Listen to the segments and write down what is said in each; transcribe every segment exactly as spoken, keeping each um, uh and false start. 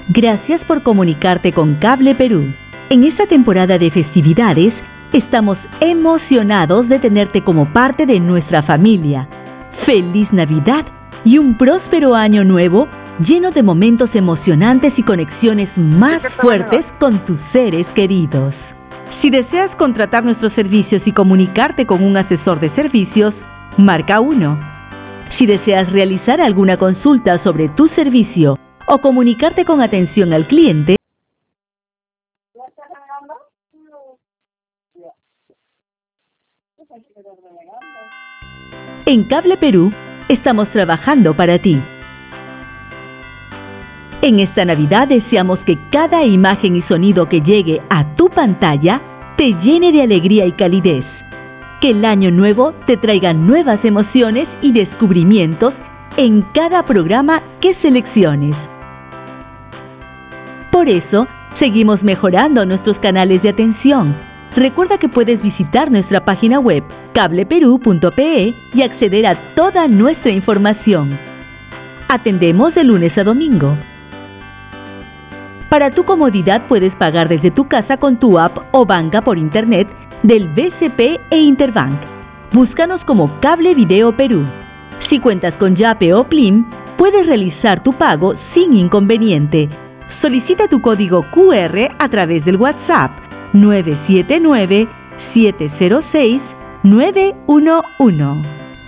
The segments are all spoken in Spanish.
Gracias por comunicarte con Cable Perú. En esta temporada de festividades, estamos emocionados de tenerte como parte de nuestra familia. ¡Feliz Navidad y un próspero año nuevo lleno de momentos emocionantes y conexiones más fuertes con tus seres queridos! Si deseas contratar nuestros servicios y comunicarte con un asesor de servicios, marca uno. Si deseas realizar alguna consulta sobre tu servicio o comunicarte con atención al cliente, en Cable Perú estamos trabajando para ti. En esta Navidad deseamos que cada imagen y sonido que llegue a tu pantalla te llene de alegría y calidez. Que el año nuevo te traiga nuevas emociones y descubrimientos en cada programa que selecciones. Por eso, seguimos mejorando nuestros canales de atención. Recuerda que puedes visitar nuestra página web cable perú punto pe y acceder a toda nuestra información. Atendemos de lunes a domingo. Para tu comodidad puedes pagar desde tu casa con tu app o banca por internet del B C P e Interbank. Búscanos como Cable Video Perú. Si cuentas con Yape o Plim, puedes realizar tu pago sin inconveniente. Solicita tu código Q R a través del WhatsApp nueve siete nueve, siete cero seis, nueve uno uno.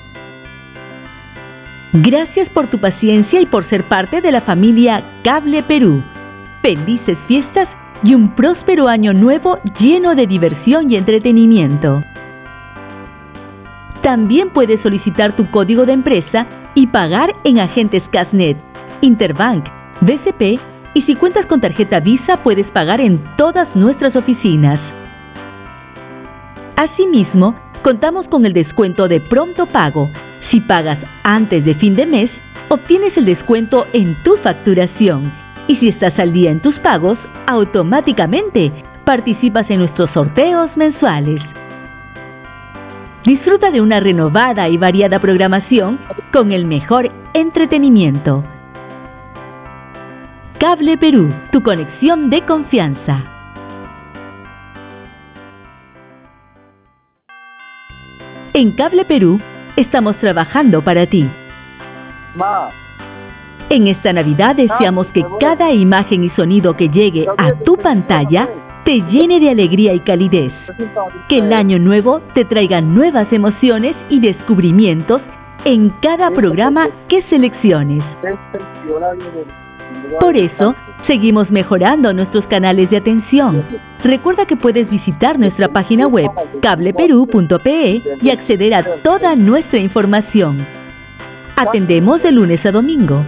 Gracias por tu paciencia y por ser parte de la familia Cable Perú. Felices fiestas y un próspero año nuevo lleno de diversión y entretenimiento. También puedes solicitar tu código de empresa y pagar en agentes Casnet, Interbank, B C P y si cuentas con tarjeta Visa puedes pagar en todas nuestras oficinas. Asimismo, contamos con el descuento de pronto pago. Si pagas antes de fin de mes, obtienes el descuento en tu facturación. Y si estás al día en tus pagos, automáticamente participas en nuestros sorteos mensuales. Disfruta de una renovada y variada programación con el mejor entretenimiento. Cable Perú, tu conexión de confianza. En Cable Perú estamos trabajando para ti. Ma. En esta Navidad deseamos que cada imagen y sonido que llegue a tu pantalla te llene de alegría y calidez. Que el año nuevo te traiga nuevas emociones y descubrimientos en cada programa que selecciones. Por eso, seguimos mejorando nuestros canales de atención. Recuerda que puedes visitar nuestra página web cable perú punto pe y acceder a toda nuestra información. Atendemos de lunes a domingo.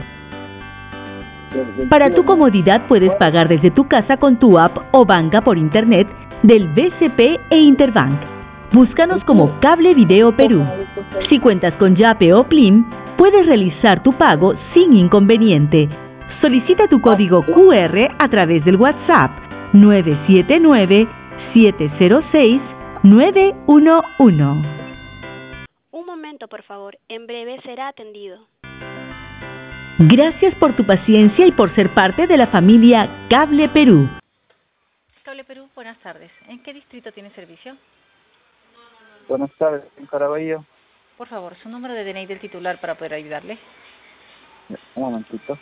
Para tu comodidad puedes pagar desde tu casa con tu app o banca por internet del B C P e Interbank. Búscanos como Cable Video Perú. Si cuentas con Yape o Plim, puedes realizar tu pago sin inconveniente. Solicita tu código Q R a través del WhatsApp nueve siete nueve, siete cero seis, nueve uno uno. Un momento, por favor. En breve será atendido. Gracias por tu paciencia y por ser parte de la familia Cable Perú. Cable Perú, buenas tardes. ¿En qué distrito tiene servicio? Buenas tardes, en Caraballo. Por favor, su número de D N I del titular para poder ayudarle. Un momentito.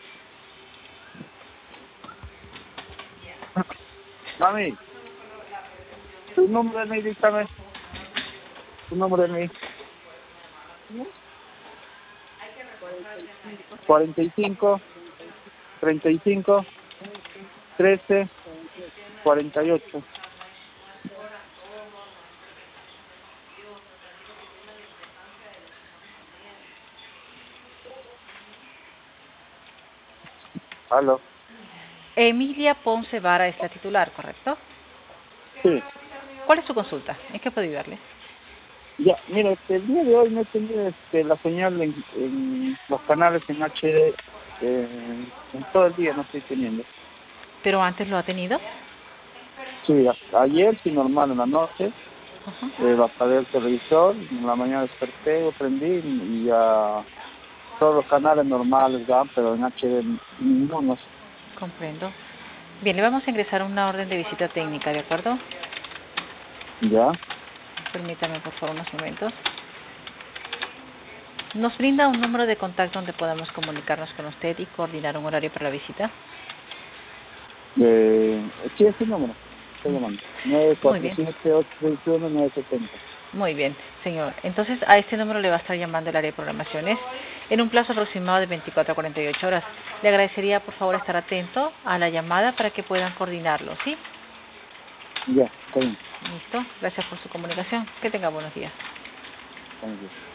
Mami, tu número de D N I, dígame. Tu número de D N I. cuarenta y cinco, treinta y cinco, trece, cuarenta y ocho. Aló. Emilia Ponce Vara es la titular, ¿correcto? Sí. ¿Cuál es su consulta? ¿En qué puedo ayudarle? Ya, mira, este, el día de hoy no he tenido este, la señal en, en los canales en H D, eh, en todo el día no estoy teniendo. ¿Pero antes lo ha tenido? Sí, a, ayer sí normal, en la noche, Uh-huh. eh, apagué el televisor, en la mañana desperté, lo prendí y ya todos los canales normales dan, pero en H D ninguno. Comprendo. Bien, le vamos a ingresar una orden de visita técnica, ¿de acuerdo? Ya. Permítame, por favor, unos momentos. ¿Nos brinda un número de contacto donde podamos comunicarnos con usted y coordinar un horario para la visita? Eh, sí, ese número. Estoy llamando. nueve Muy cuatro bien. siete, ocho seis uno, nueve siete cero. Muy bien, señor. Entonces, a este número le va a estar llamando el área de programaciones en un plazo aproximado de veinticuatro a cuarenta y ocho horas. Le agradecería, por favor, estar atento a la llamada para que puedan coordinarlo, ¿sí? Ya, está bien. Listo. Gracias por su comunicación. Que tenga buenos días. Thank you.